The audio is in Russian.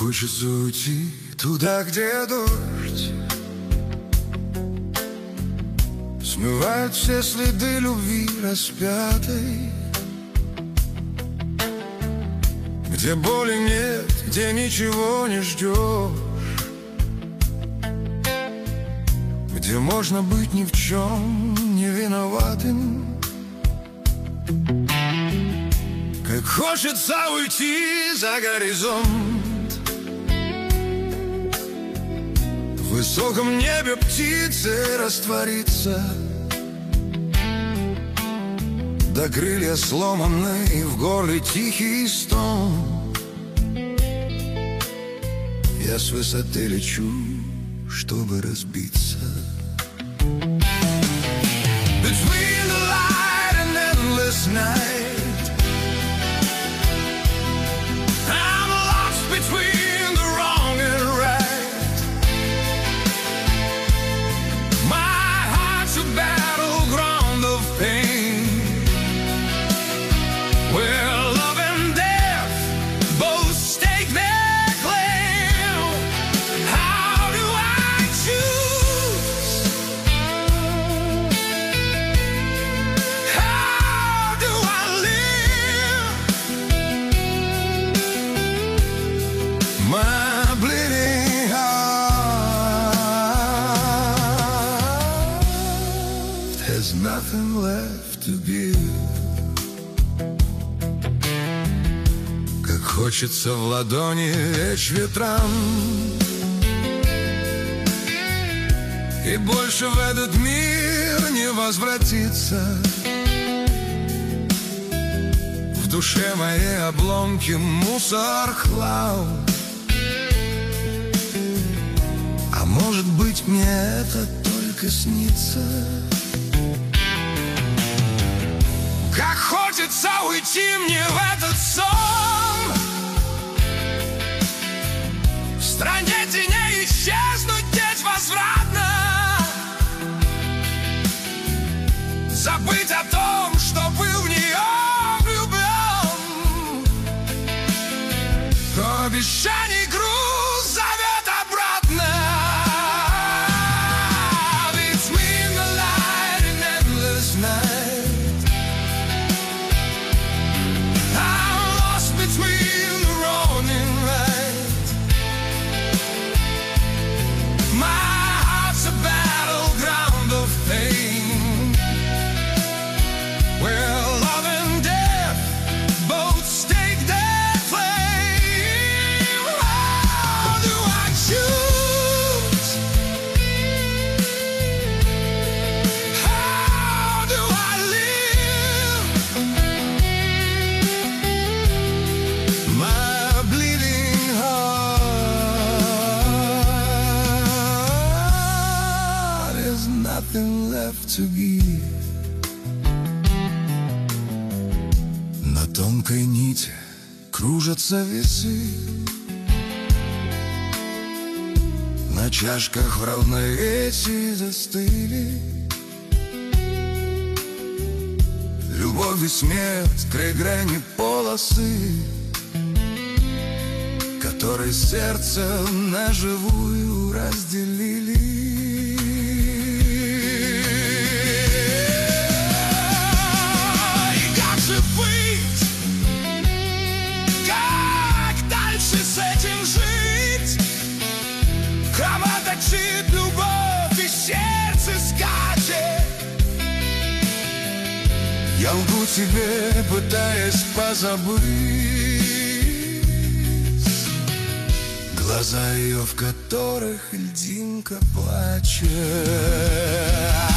хочется уйти туда, где дождь смывает все следы любви распятой, где боли нет, где ничего не ждешь, где можно быть ни в чем не виноватым. Как хочется уйти за горизонт, в высоком небе птицы раствориться, да крылья сломаны, и в горле тихий стон. Я с высоты лечу, чтобы разбиться. Between the light and endless night, I'm lost between the wrong and right. My heart's a battleground of pain, where love and death both stake their claim. How do I choose? How do I live? My bleeding heart has nothing left to give. Хочется в ладони лечь ветрам и больше в этот мир не возвратиться. В душе моей обломки, мусор, хлам. А может быть, мне это только снится? Как хочется уйти мне в этот сон, в стране теней исчезнуть безвозвратно, забыть о том, что был в нее влюблен. Но обещаний груз зовет обратно. Between the light and endless night, I'm lost between the wrong and right. My heart's a battleground of pain, where love and death both stake their claim. How do I choose? How do I live? My bleeding heart has nothing left to give. На тонкой нити кружатся весы, на чашках в равновесии застыли любовь и смерть, край грани полосы, которые сердце на живую разделили. И как же быть? Как дальше с этим жить? Кровоточит любовь и сердце скачет. Я лгу тебе, пытаясь позабыть глаза ее, в которых льдинка плачет.